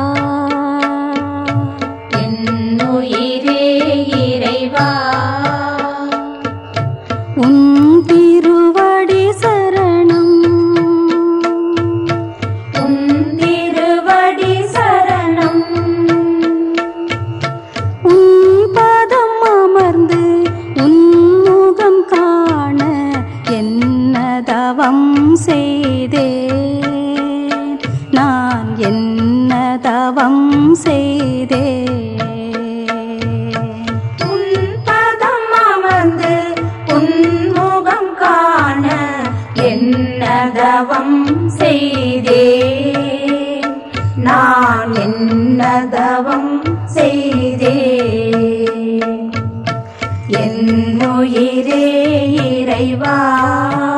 என்னுயிரே இறைவா உன் திருவடி சரணம் உன் திருவடி சரணம் உன் பதம் அமர்ந்து உன் முகம் காண என்ன தவம் செய்தேன் நான் என்ன தவம் செய்தேன் உன் பதம் அமர்ந்து உன் முகம் காண என்ன தவம் செய்தேன் நான் என்ன தவம் செய்தேன் என்னுயிரே இறைவா